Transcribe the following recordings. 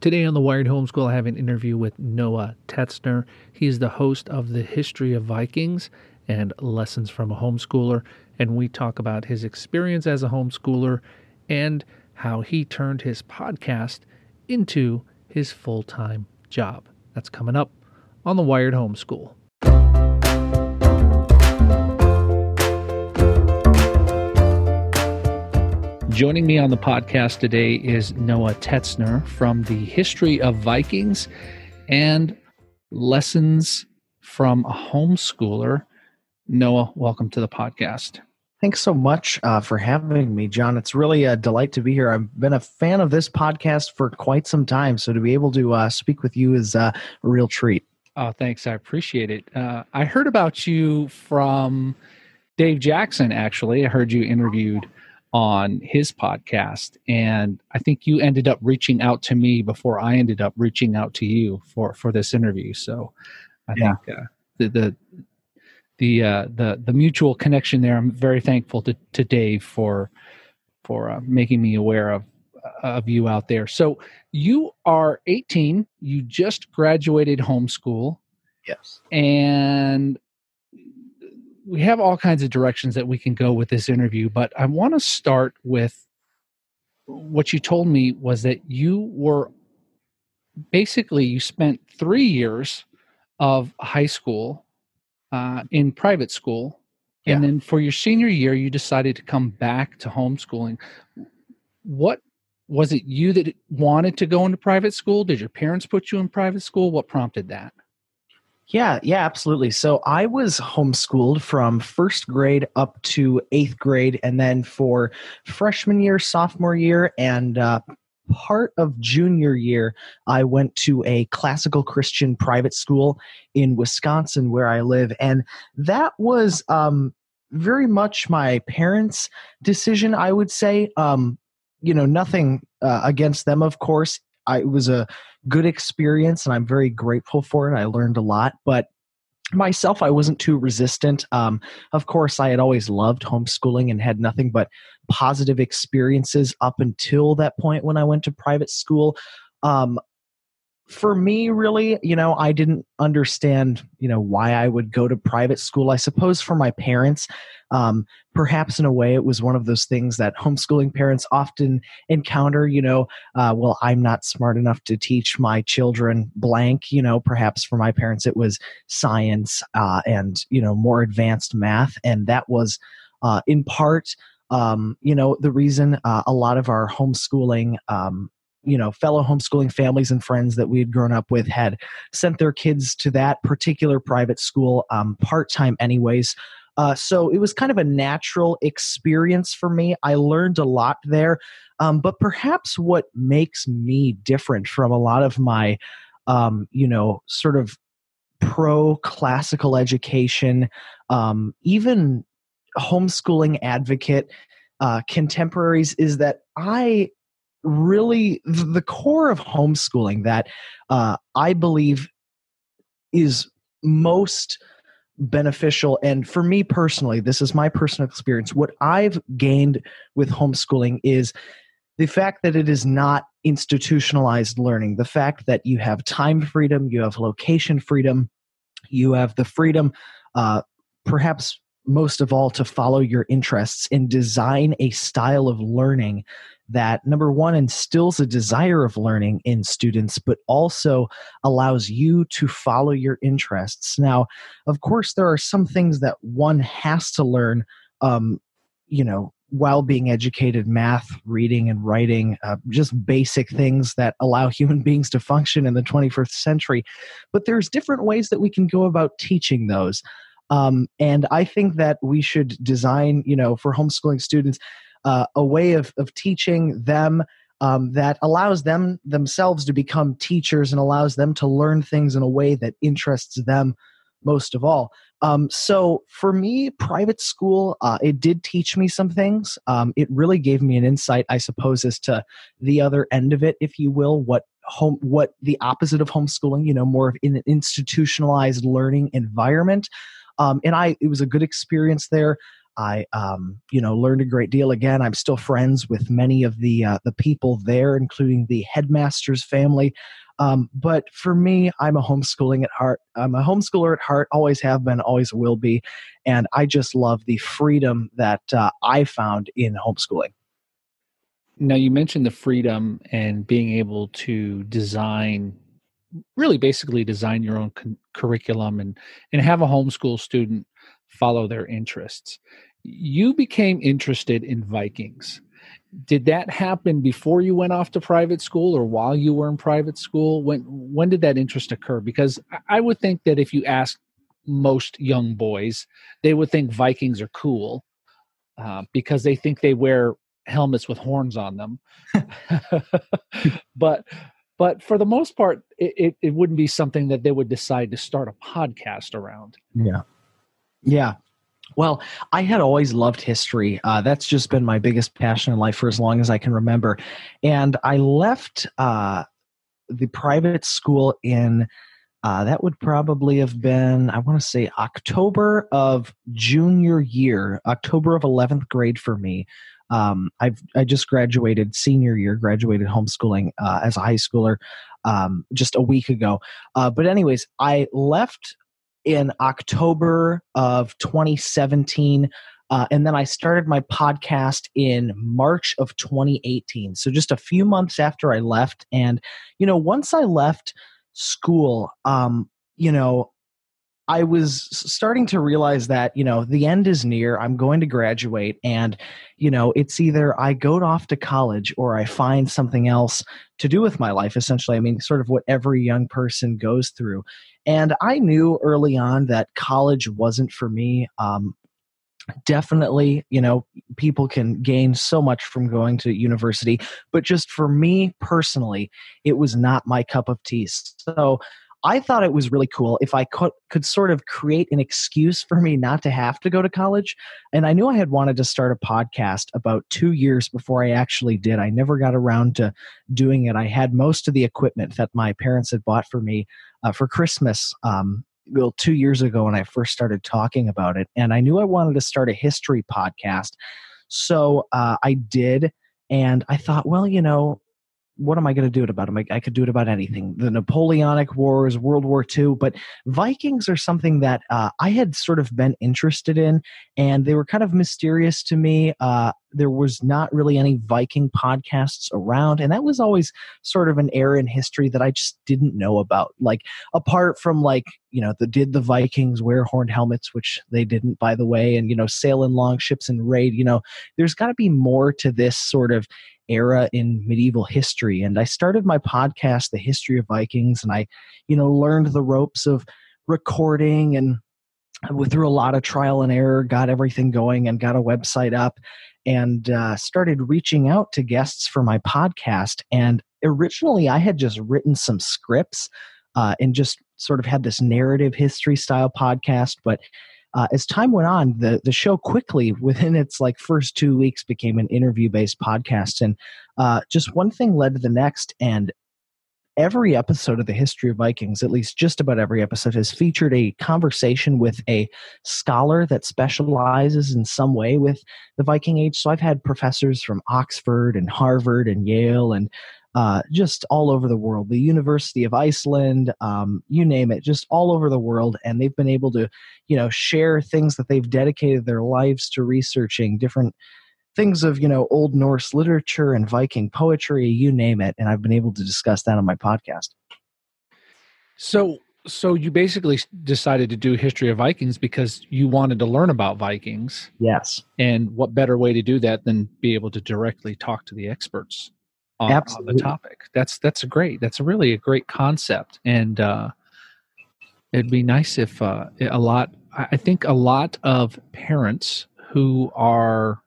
Today on the Wired Homeschool, I have an interview with Noah Tetzner. He's the host of The History of Vikings and Lessons from a Homeschooler, and we talk about his experience as a homeschooler and how he turned his podcast into his full-time job. That's coming up on the Wired Homeschool. Joining me on the podcast today is Noah Tetzner from The History of Vikings and Lessons from a Homeschooler. Noah, welcome to the podcast. Thanks so much for having me, John. It's really a delight to be here. I've been a fan of this podcast for quite some time, so to be able to speak with you is a real treat. Oh, thanks. I appreciate it. I heard about you from Dave Jackson, actually. I heard you interviewed on his podcast, and I think you ended up reaching out to me before I ended up reaching out to you for this interview. So I think the mutual connection there, I'm very thankful to Dave for making me aware of you out there. So you are 18, you just graduated homeschool. Yes. And we have all kinds of directions that we can go with this interview, but I want to start with what you told me was that you spent 3 years of high school in private school. Yeah. And then for your senior year, you decided to come back to homeschooling. What was it you that wanted to go into private school? Did your parents put you in private school? What prompted that? Yeah, absolutely. So I was homeschooled from first grade up to eighth grade, and then for freshman year, sophomore year, and part of junior year, I went to a classical Christian private school in Wisconsin where I live. And that was very much my parents' decision, I would say. Nothing against them, of course. It was a good experience, and I'm very grateful for it. I learned a lot, but myself, I wasn't too resistant. Of course, I had always loved homeschooling and had nothing but positive experiences up until that point when I went to private school. For me, really, I didn't understand, why I would go to private school. I suppose for my parents, perhaps in a way, it was one of those things that homeschooling parents often encounter, well, I'm not smart enough to teach my children blank, perhaps for my parents, it was science and, more advanced math. And that was in part, the reason a lot of our homeschooling fellow homeschooling families and friends that we had grown up with had sent their kids to that particular private school part-time anyways. So it was kind of a natural experience for me. I learned a lot there. But perhaps what makes me different from a lot of my, sort of pro-classical education, even homeschooling advocate contemporaries is that the core of homeschooling that I believe is most beneficial, and for me personally, this is my personal experience, what I've gained with homeschooling is the fact that it is not institutionalized learning, the fact that you have time freedom, you have location freedom, you have the freedom, perhaps most of all, to follow your interests and design a style of learning that, number one, instills a desire of learning in students, but also allows you to follow your interests. Now, of course, there are some things that one has to learn, while being educated: math, reading and writing, just basic things that allow human beings to function in the 21st century. But there's different ways that we can go about teaching those. And I think that we should design, for homeschooling students, a way of teaching them that allows them themselves to become teachers and allows them to learn things in a way that interests them most of all. So for me, private school, it did teach me some things. It really gave me an insight, I suppose, as to the other end of it, if you will, what the opposite of homeschooling, more of an institutionalized learning environment. And it was a good experience there. I, learned a great deal. Again, I'm still friends with many of the people there, including the headmaster's family. But for me, I'm a homeschooling at heart. I'm a homeschooler at heart, always have been, always will be. And I just love the freedom that I found in homeschooling. Now, you mentioned the freedom and being able to really basically design your own curriculum and have a homeschool student follow their interests. You became interested in Vikings. Did that happen before you went off to private school or while you were in private school? When did that interest occur? Because I would think that if you asked most young boys, they would think Vikings are cool because they think they wear helmets with horns on them. But for the most part, it wouldn't be something that they would decide to start a podcast around. Yeah. Well, I had always loved history. That's just been my biggest passion in life for as long as I can remember. And I left the private school in, that would probably have been, I want to say October of junior year, October of 11th grade for me. I just graduated senior year, graduated homeschooling as a high schooler just a week ago. But anyways, I left in October of 2017. And then I started my podcast in March of 2018. So just a few months after I left. And, once I left school, I was starting to realize that, the end is near. I'm going to graduate and, it's either I go off to college or I find something else to do with my life, essentially. I mean, sort of what every young person goes through. And I knew early on that college wasn't for me. Definitely, people can gain so much from going to university, but just for me personally, it was not my cup of tea. So I thought it was really cool if I could sort of create an excuse for me not to have to go to college. And I knew I had wanted to start a podcast about 2 years before I actually did. I never got around to doing it. I had most of the equipment that my parents had bought for me for Christmas 2 years ago when I first started talking about it. And I knew I wanted to start a history podcast. So I did. And I thought, well, what am I going to do it about? I could do it about anything. The Napoleonic Wars, World War II, but Vikings are something that I had sort of been interested in, and they were kind of mysterious to me. There was not really any Viking podcasts around, and that was always sort of an era in history that I just didn't know about. Like, apart from did the Vikings wear horned helmets, which they didn't, by the way, and, sail in long ships and raid, there's got to be more to this sort of era in medieval history. And I started my podcast, The History of Vikings, and I, learned the ropes of recording and through a lot of trial and error, got everything going and got a website up and started reaching out to guests for my podcast. And originally I had just written some scripts and just sort of had this narrative history style podcast. But as time went on, the show quickly, within its first 2 weeks, became an interview-based podcast. And just one thing led to the next. And every episode of The History of Vikings, at least just about every episode, has featured a conversation with a scholar that specializes in some way with the Viking Age. So I've had professors from Oxford and Harvard and Yale and just all over the world, the University of Iceland, you name it, just all over the world. And they've been able to, share things that they've dedicated their lives to researching, different things of, Old Norse literature and Viking poetry, you name it. And I've been able to discuss that on my podcast. So you basically decided to do History of Vikings because you wanted to learn about Vikings. Yes. And what better way to do that than be able to directly talk to the experts on the topic. That's really a great concept. And it'd be nice if I think a lot of parents who are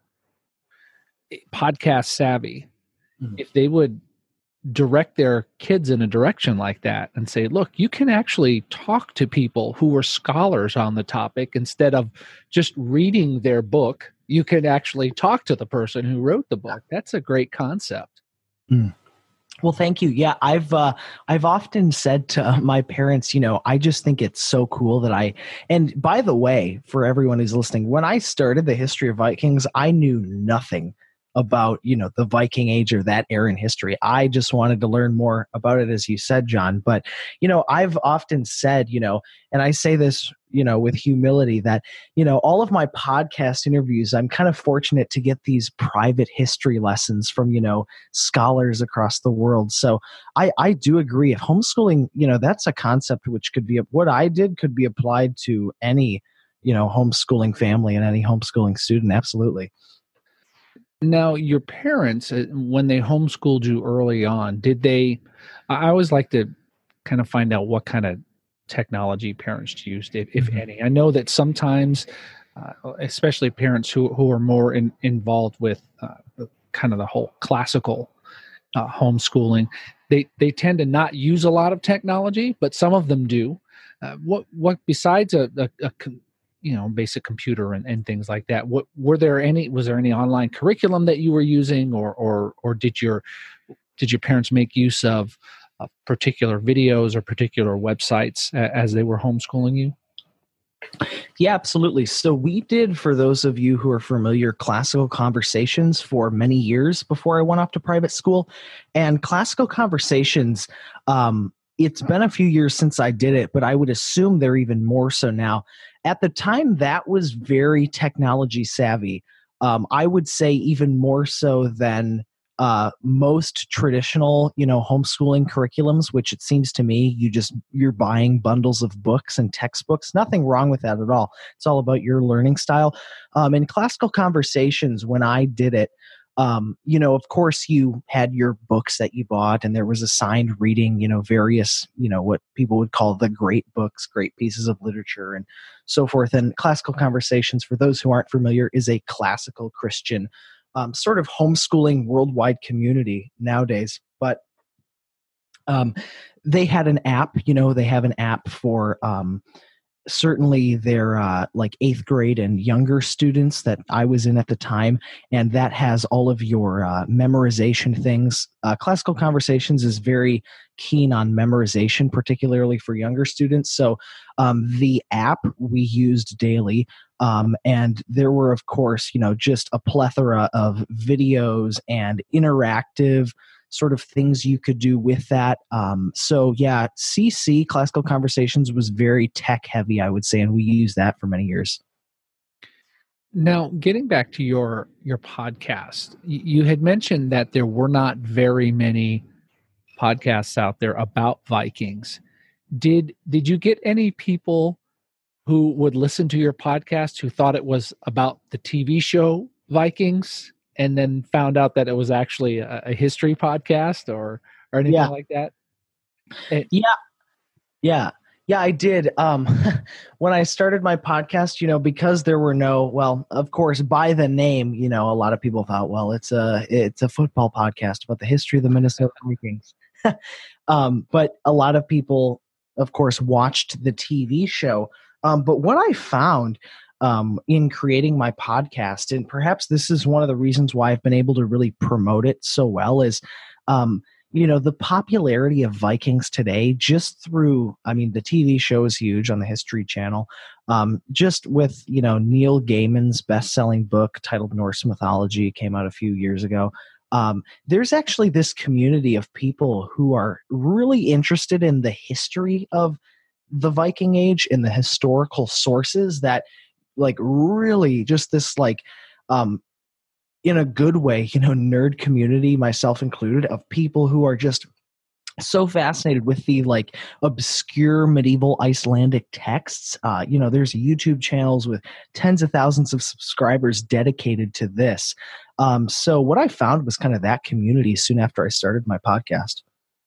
podcast savvy, if they would direct their kids in a direction like that and say, look, you can actually talk to people who are scholars on the topic instead of just reading their book. You can actually talk to the person who wrote the book. That's a great concept. Well, thank you. Yeah, I've often said to my parents, I just think it's so cool that and by the way, for everyone who's listening, when I started the history of Vikings, I knew nothing about, the Viking Age or that era in history. I just wanted to learn more about it, as you said, John. But, I've often said, and I say this, with humility that, all of my podcast interviews, I'm kind of fortunate to get these private history lessons from, scholars across the world. So I do agree. If homeschooling, that's a concept which could be, what I did could be applied to any, homeschooling family and any homeschooling student. Absolutely. Now, your parents, when they homeschooled you early on, I always like to kind of find out what kind of technology parents used, if any. I know that sometimes, especially parents who are more involved with kind of the whole classical homeschooling, they tend to not use a lot of technology, but some of them do. What besides a basic computer and things like that, was there any online curriculum that you were using, or did your parents make use of particular videos or particular websites as they were homeschooling you? Yeah, absolutely. So we did, for those of you who are familiar, Classical Conversations for many years before I went off to private school. And Classical Conversations, it's been a few years since I did it, but I would assume they're even more so now. At the time, that was very technology savvy. I would say even more so than most traditional, homeschooling curriculums, which it seems to me you're buying bundles of books and textbooks. Nothing wrong with that at all. It's all about your learning style. In Classical Conversations, when I did it, of course you had your books that you bought, and there was assigned reading, various, what people would call the great books, great pieces of literature and so forth. And Classical Conversations, for those who aren't familiar, is a classical Christian sort of homeschooling worldwide community nowadays. But they had an app, they have an app for certainly their like 8th grade and younger students that I was in at the time. And that has all of your memorization things. Classical Conversations is very keen on memorization, particularly for younger students. So the app we used daily. And there were, of course, just a plethora of videos and interactive sort of things you could do with that. So yeah, CC, Classical Conversations, was very tech heavy, I would say, and we used that for many years. Now, getting back to your podcast, you had mentioned that there were not very many podcasts out there about Vikings. Did you get any people who would listen to your podcast who thought it was about the TV show Vikings, and then found out that it was actually a history podcast or anything like that? Yeah, I did. When I started my podcast, because there were of course, by the name, a lot of people thought, well, it's a football podcast about the history of the Minnesota Vikings. But a lot of people, of course, watched the TV show. But what I found in creating my podcast, and perhaps this is one of the reasons why I've been able to really promote it so well, is the popularity of Vikings today, just through, the TV show is huge on the History Channel. Just with, Neil Gaiman's best-selling book titled Norse Mythology, came out a few years ago. There's actually this community of people who are really interested in the history of the Viking Age and the historical sources that, like, really just this, like, in a good way, nerd community, myself included, of people who are just so fascinated with the, like, obscure medieval Icelandic texts. There's YouTube channels with tens of thousands of subscribers dedicated to this. So what I found was kind of that community soon after I started my podcast.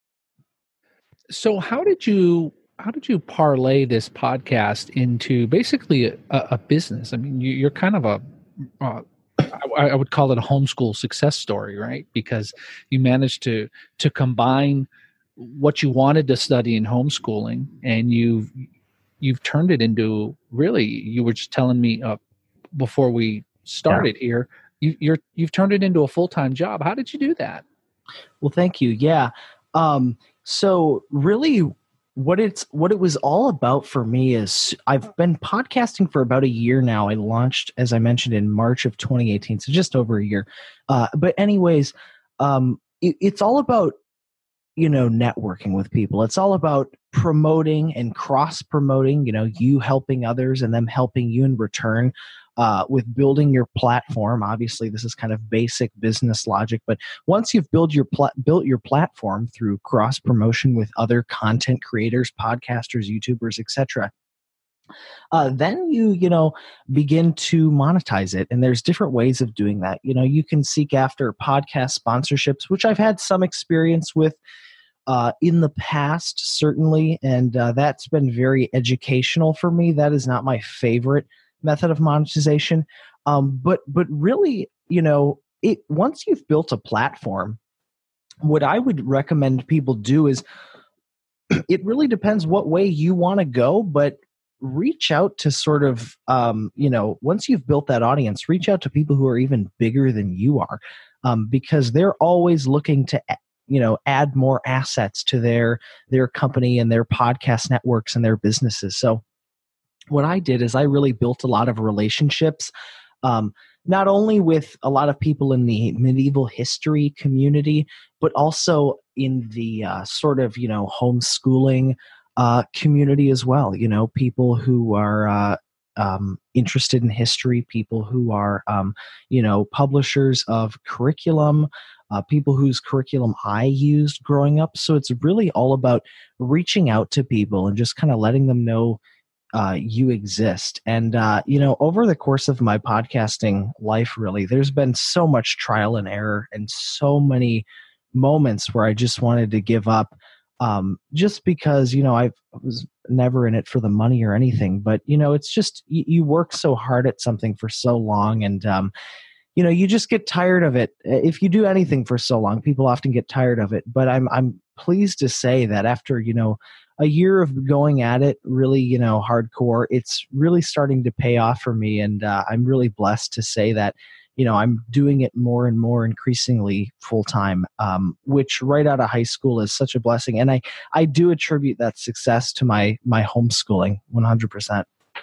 So how did you parlay this podcast into basically a business? I mean, you're kind of I would call it a homeschool success story, right? Because you managed to combine what you wanted to study in homeschooling, and you've turned it into, really, you were just telling me before we started here, you've turned it into a full-time job. How did you do that? Well, thank you. Yeah. So really what it was all about for me is I've been podcasting for about a year now. I launched, as I mentioned, in March of 2018, so just over a year. But anyways, it's all about networking with people. It's all about promoting and cross promoting, you helping others and them helping you in return, with building your platform. Obviously, this is kind of basic business logic, but once you've built your platform through cross promotion with other content creators, podcasters, YouTubers, etc., then you begin to monetize it. And there's different ways of doing that. You can seek after podcast sponsorships, which I've had some experience with in the past, certainly, and that's been very educational for me. That is not my favorite method of monetization, but really, once you've built a platform, what I would recommend people do is it really depends what way you want to go, but reach out to sort of once you've built that audience, reach out to people who are even bigger than you are, because they're always looking to add more assets to their company and their podcast networks and their businesses. So what I did is I really built a lot of relationships, not only with a lot of people in the medieval history community, but also in the sort of homeschooling community as well. People who are interested in history, people who are publishers of curriculum, people whose curriculum I used growing up. So it's really all about reaching out to people and just kind of letting them know you exist. And, over the course of my podcasting life, really, there's been so much trial and error and so many moments where I just wanted to give up, just because, I was never in it for the money or anything. But, it's just you work so hard at something for so long, and you just get tired of it. If you do anything for so long, people often get tired of it. But I'm pleased to say that after, a year of going at it really, hardcore, it's really starting to pay off for me. And I'm really blessed to say that, I'm doing it more and more increasingly full time, which right out of high school is such a blessing. And I do attribute that success to my homeschooling 100%.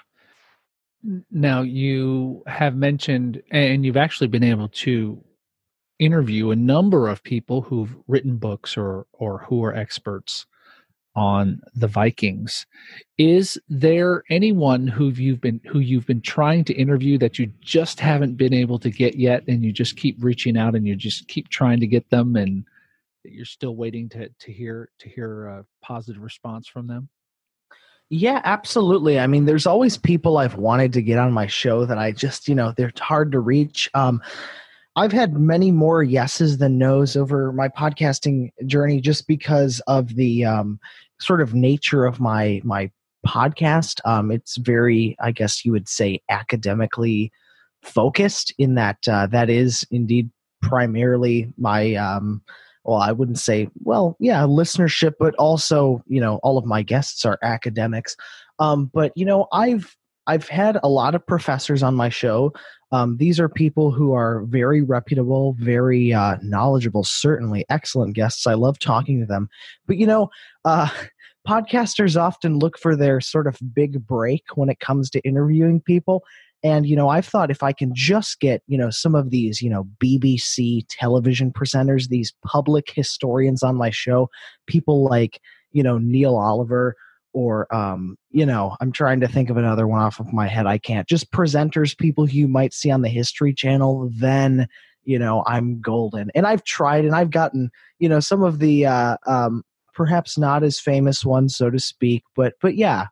Now, you have mentioned, and you've actually been able to interview a number of people who've written books or who are experts on the Vikings. Is there anyone who you've been trying to interview that you just haven't been able to get yet, and you just keep reaching out and you just keep trying to get them, and you're still waiting to hear a positive response from them? Yeah, absolutely. I mean, there's always people I've wanted to get on my show that I just, they're hard to reach. I've had many more yeses than nos over my podcasting journey just because of the sort of nature of my podcast. It's very, I guess you would say, academically focused in that that is indeed primarily my well, I wouldn't say, well, yeah, listenership, but also, all of my guests are academics. But, I've had a lot of professors on my show. These are people who are very reputable, very knowledgeable, certainly excellent guests. I love talking to them. But, podcasters often look for their sort of big break when it comes to interviewing people. And, I've thought if I can just get, some of these, BBC television presenters, these public historians on my show, people like, Neil Oliver, or, I'm trying to think of another one off of my head. I can't. Just presenters, people who you might see on the History Channel, then, I'm golden. And I've tried and I've gotten, some of the perhaps not as famous ones, so to speak. But yeah.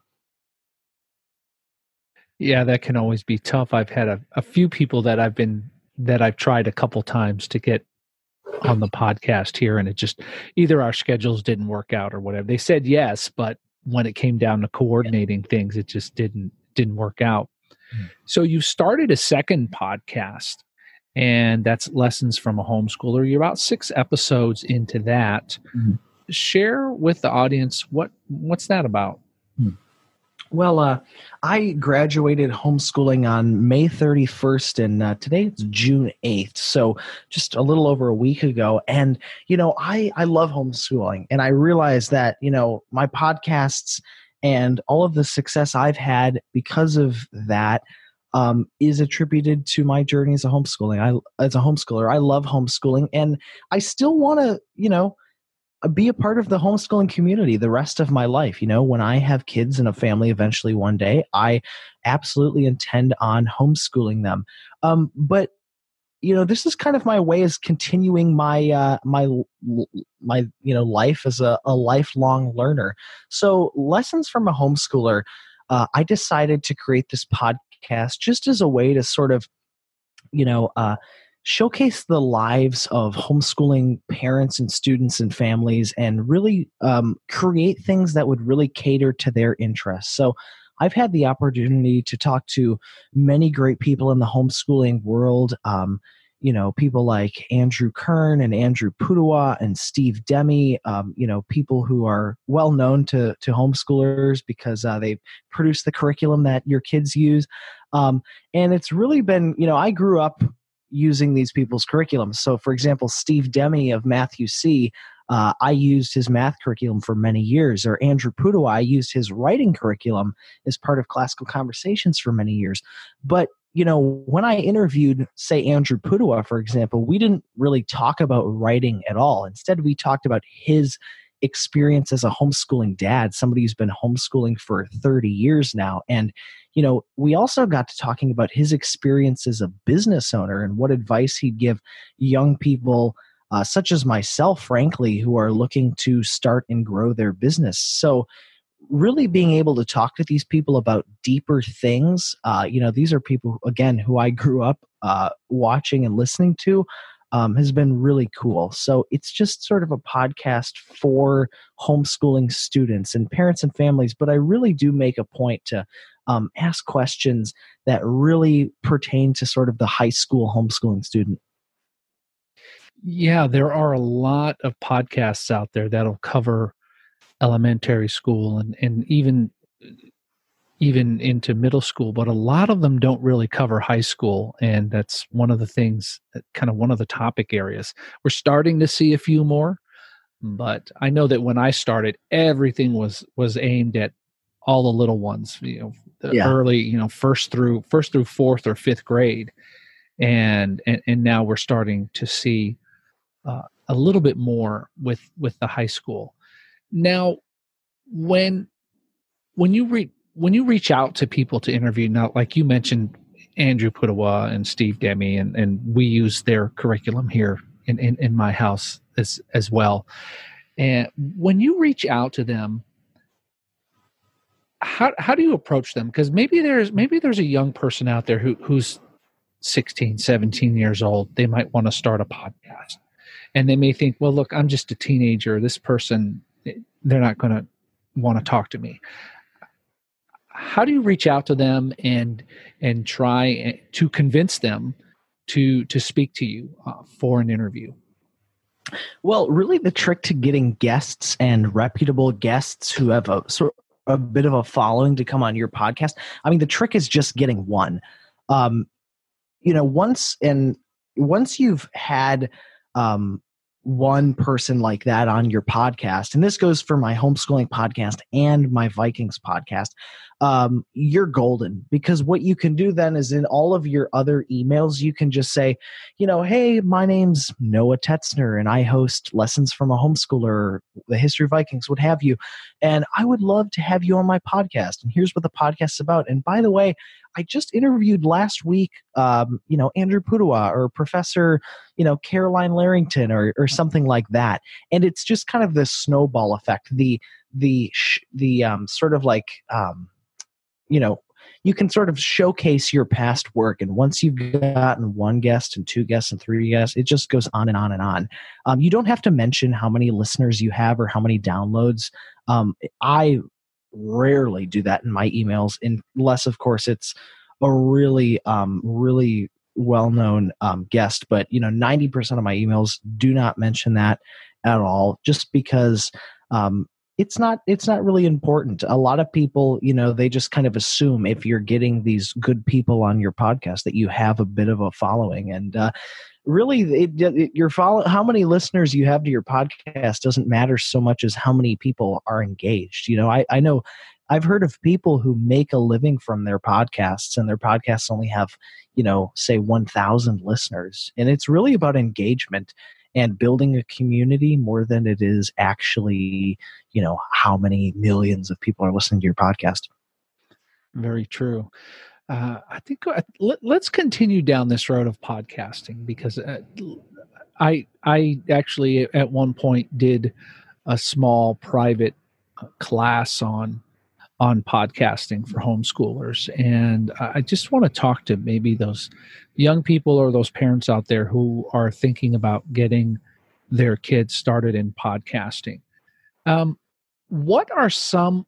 Yeah, that can always be tough. I've had a few people that I've tried a couple times to get on the podcast here, and it just either our schedules didn't work out or whatever. They said yes, but when it came down to coordinating things, it just didn't work out. So you started a second podcast, and that's Lessons from a Homeschooler. You're about 6 episodes into that. Share with the audience what's that about? Well, I graduated homeschooling on May 31st, and today it's June 8th. So just a little over a week ago. And, I love homeschooling. And I realize that, my podcasts and all of the success I've had because of that is attributed to my journey as a as a homeschooler. I love homeschooling, and I still want to, be a part of the homeschooling community the rest of my life. When I have kids and a family eventually one day, I absolutely intend on homeschooling them. But this is kind of my way as continuing my life as a lifelong learner. So Lessons from a Homeschooler, I decided to create this podcast just as a way to sort of, you know, uh, showcase the lives of homeschooling parents and students and families, and really create things that would really cater to their interests. So I've had the opportunity to talk to many great people in the homeschooling world. People like Andrew Kern and Andrew Pudewa and Steve Demi, people who are well known to homeschoolers because they produce the curriculum that your kids use. And it's really been, I grew up using these people's curriculum. So, for example, Steve Demi of Matthew C., I used his math curriculum for many years. Or Andrew Pudewa, I used his writing curriculum as part of Classical Conversations for many years. But when I interviewed, say, Andrew Pudewa, for example, we didn't really talk about writing at all. Instead, we talked about his experience as a homeschooling dad, somebody who's been homeschooling for 30 years now. And, we also got to talking about his experience as a business owner and what advice he'd give young people, such as myself, frankly, who are looking to start and grow their business. So, really being able to talk to these people about deeper things, these are people, again, who I grew up watching and listening to, has been really cool. So it's just sort of a podcast for homeschooling students and parents and families, but I really do make a point to ask questions that really pertain to sort of the high school homeschooling student. Yeah, there are a lot of podcasts out there that'll cover elementary school and even into middle school, but a lot of them don't really cover high school. And that's one of the things, kind of one of the topic areas. We're starting to see a few more, but I know that when I started, everything was aimed at all the little ones, the early, first through fourth or fifth grade. And now we're starting to see a little bit more with the high school. Now, when you reach out to people to interview, now, like you mentioned, Andrew Pudewa and Steve Demi, and we use their curriculum here in my house as well. And when you reach out to them, how do you approach them? Because maybe there's a young person out there who's 16, 17 years old. They might want to start a podcast, and they may think, well, look, I'm just a teenager. This person, they're not going to want to talk to me. How do you reach out to them and try to convince them to speak to you for an interview? Well, really the trick to getting guests and reputable guests who have a bit of a following to come on your podcast, I mean, the trick is just getting one. Once you've had one person like that on your podcast, and this goes for my homeschooling podcast and my Vikings podcast, you're golden, because what you can do then is in all of your other emails, you can just say, hey, my name's Noah Tetzner and I host Lessons from a Homeschooler, the History of Vikings, what have you. And I would love to have you on my podcast. And here's what the podcast's about. And by the way, I just interviewed last week, Andrew Pudewa or Professor, Caroline Larrington or something like that. And it's just kind of this snowball effect. The sort of like, you can sort of showcase your past work. And once you've gotten one guest and two guests and three guests, it just goes on and on and on. You don't have to mention how many listeners you have or how many downloads. I rarely do that in my emails, unless, of course, it's a really, really well-known guest. But 90% of my emails do not mention that at all, just because it's not really important. A lot of people, they just kind of assume if you're getting these good people on your podcast that you have a bit of a following. And really, how many listeners you have to your podcast doesn't matter so much as how many people are engaged. I know I've heard of people who make a living from their podcasts, and their podcasts only have, say 1,000 listeners. And it's really about engagement and building a community more than it is actually, how many millions of people are listening to your podcast. Very true. I think let's continue down this road of podcasting, because I actually at one point did a small private class on podcasting for homeschoolers. And I just want to talk to maybe those young people or those parents out there who are thinking about getting their kids started in podcasting. What are some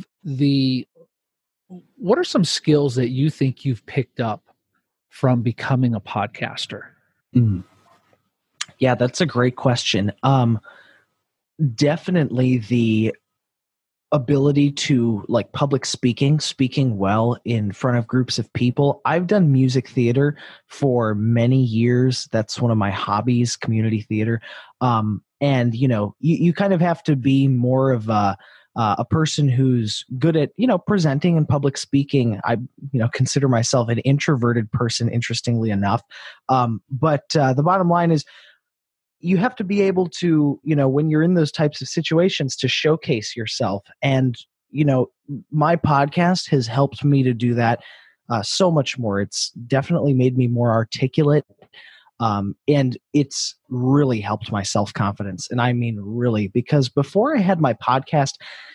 skills that you think you've picked up from becoming a podcaster? Yeah, that's a great question. Definitely the ability to public speaking well in front of groups of people. I've done music theater for many years. That's one of my hobbies, community theater. And you kind of have to be more of a person who's good at, presenting and public speaking. I, consider myself an introverted person, interestingly enough. But the bottom line is, you have to be able to, when you're in those types of situations, to showcase yourself. And, my podcast has helped me to do that so much more. It's definitely made me more articulate. And it's really helped my self-confidence. And I mean, really, because before I had my podcast,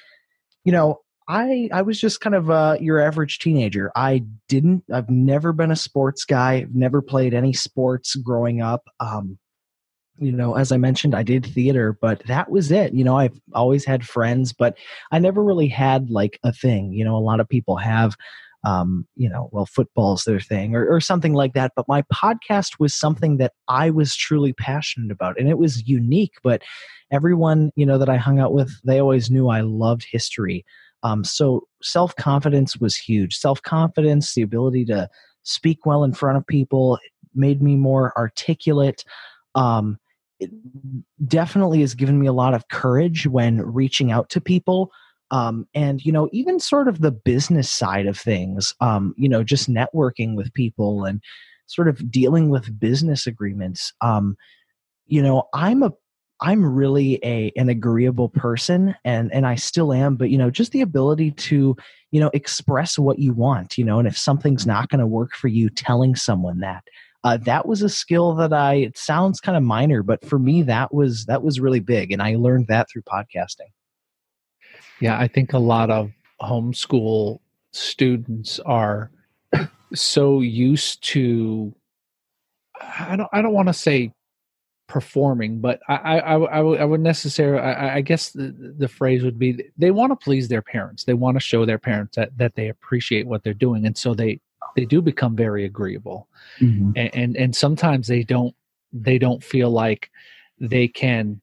I was just kind of your average teenager. I've never been a sports guy. I've never played any sports growing up. As I mentioned, I did theater, but that was it. I've always had friends, but I never really had a thing. A lot of people have, football's their thing or something like that. But my podcast was something that I was truly passionate about, and it was unique. But everyone, that I hung out with, they always knew I loved history. So self-confidence was huge. Self-confidence, the ability to speak well in front of people, made me more articulate. It definitely has given me a lot of courage when reaching out to people. And, even sort of the business side of things, just networking with people and sort of dealing with business agreements. I'm really an agreeable person, and I still am, but, just the ability to, express what you want, and if something's not going to work for you, telling someone that. That was a skill that it sounds kind of minor, but for me, that was really big. And I learned that through podcasting. Yeah, I think a lot of homeschool students are so used to, I don't want to say performing, but I would necessarily, I guess the phrase would be, they want to please their parents. They want to show their parents that they appreciate what they're doing. And so they do become very agreeable. Mm-hmm. And sometimes they don't feel like they can,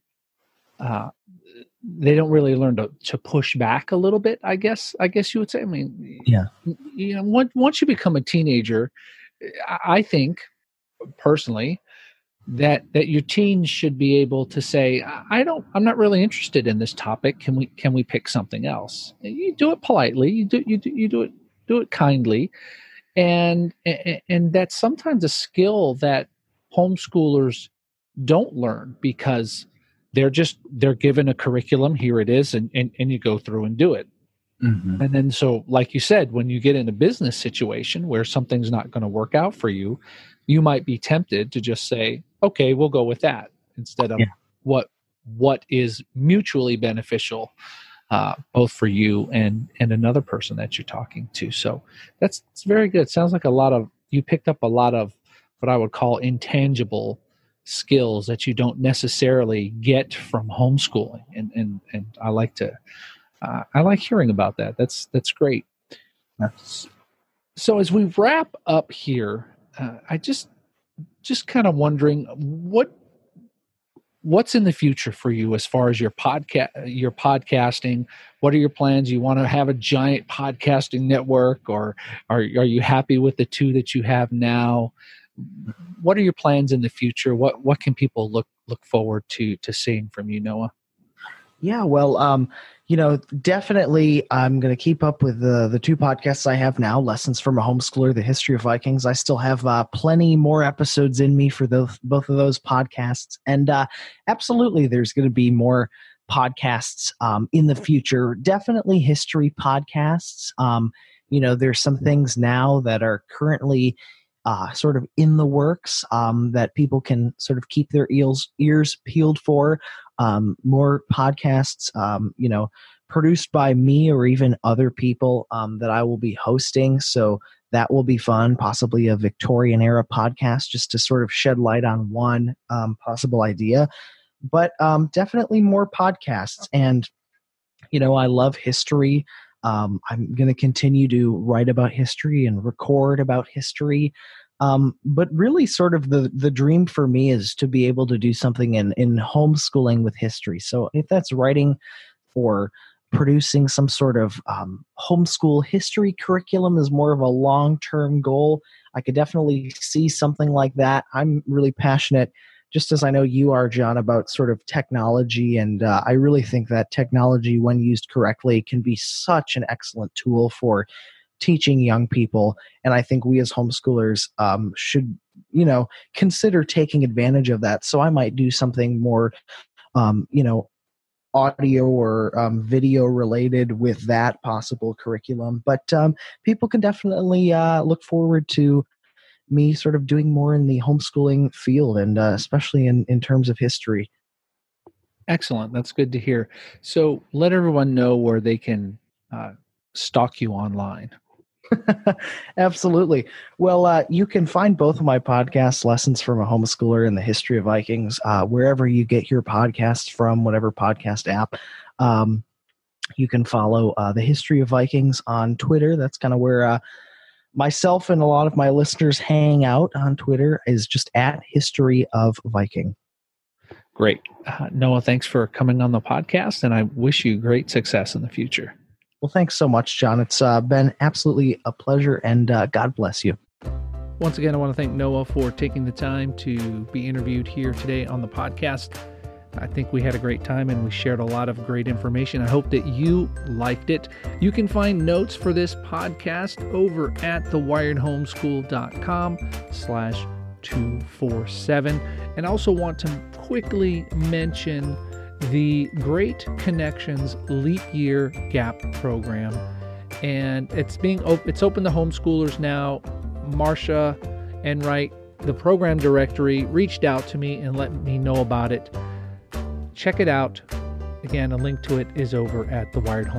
they don't really learn to push back a little bit, I guess you would say. I mean, yeah. Once you become a teenager, I think personally that your teens should be able to say, I'm not really interested in this topic. Can we pick something else? And you do it politely. You do it kindly. And that's sometimes a skill that homeschoolers don't learn, because they're given a curriculum. Here it is, and you go through and do it. Mm-hmm. And then, so like you said, when you get in a business situation where something's not going to work out for you, you might be tempted to just say, okay, we'll go with that, instead of what is mutually beneficial, both for you and another person that you're talking to. So it's very good. Sounds like you picked up a lot of what I would call intangible skills that you don't necessarily get from homeschooling. And I like hearing about that. That's great. So as we wrap up here, I just kind of wondering, what's in the future for you as far as your podcasting? What are your plans? You want to have a giant podcasting network, or are you happy with the two that you have now? What are your plans in the future? What can people look forward to seeing from you, Noah? Yeah, well, definitely I'm going to keep up with the two podcasts I have now, Lessons from a Homeschooler, The History of Vikings. I still have plenty more episodes in me for both of those podcasts. And absolutely, there's going to be more podcasts in the future, definitely history podcasts. There's some things now that are currently sort of in the works that people can sort of keep their ears peeled for. More podcasts, produced by me or even other people that I will be hosting. So that will be fun, possibly a Victorian era podcast, just to sort of shed light on one possible idea. But definitely more podcasts. And, I love history. I'm going to continue to write about history and record about history. But really sort of the dream for me is to be able to do something in homeschooling with history. So if that's writing or producing some sort of homeschool history curriculum is more of a long-term goal, I could definitely see something like that. I'm really passionate, just as I know you are, John, about sort of technology. And I really think that technology, when used correctly, can be such an excellent tool for teaching young people. And I think we as homeschoolers should, consider taking advantage of that. So I might do something more, audio or video related with that possible curriculum. But people can definitely look forward to me sort of doing more in the homeschooling field, and especially in terms of history. Excellent. That's good to hear. So let everyone know where they can stalk you online. Absolutely. Well, you can find both of my podcasts, Lessons from a Homeschooler and The History of Vikings, wherever you get your podcasts from, whatever podcast app. You can follow The History of Vikings on Twitter. That's kind of where myself and a lot of my listeners hang out on Twitter, is just at History of Viking. Great. Noah, thanks for coming on the podcast, and I wish you great success in the future. Well, thanks so much, John. It's been absolutely a pleasure, and God bless you. Once again, I want to thank Noah for taking the time to be interviewed here today on the podcast. I think we had a great time and we shared a lot of great information. I hope that you liked it. You can find notes for this podcast over at thewiredhomeschool.com/247. And I also want to quickly mention the Great Connections Leap Year Gap Program. And it's open to homeschoolers now. Marcia Enright, the program directory, reached out to me and let me know about it. Check it out. Again, a link to it is over at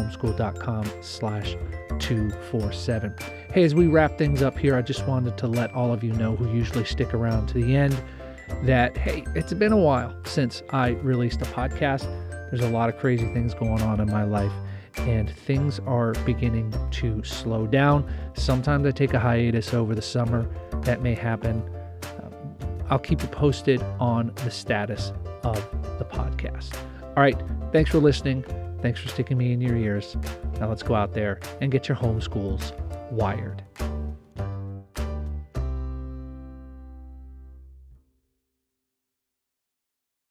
thewiredhomeschool.com/247. Hey, as we wrap things up here, I just wanted to let all of you know who usually stick around to the end that, hey, it's been a while since I released a podcast. There's a lot of crazy things going on in my life, and things are beginning to slow down. Sometimes I take a hiatus over the summer. That may happen. I'll keep you posted on the status of the podcast. All right. Thanks for listening. Thanks for sticking me in your ears. Now let's go out there and get your homeschools wired.